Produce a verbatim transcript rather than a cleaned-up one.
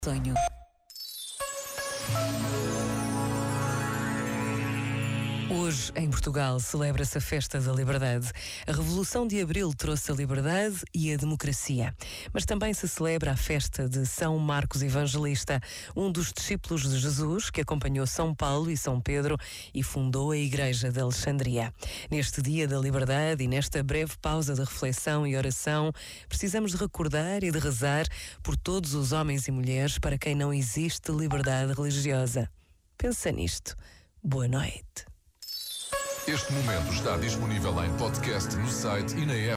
Sonho. Hoje, em Portugal, celebra-se a Festa da Liberdade. A Revolução de Abril trouxe a liberdade e a democracia. Mas também se celebra a festa de São Marcos Evangelista, um dos discípulos de Jesus que acompanhou São Paulo e São Pedro e fundou a Igreja de Alexandria. Neste Dia da Liberdade e nesta breve pausa de reflexão e oração, precisamos de recordar e de rezar por todos os homens e mulheres para quem não existe liberdade religiosa. Pensa nisto. Boa noite. Este momento está disponível em podcast no site e na app.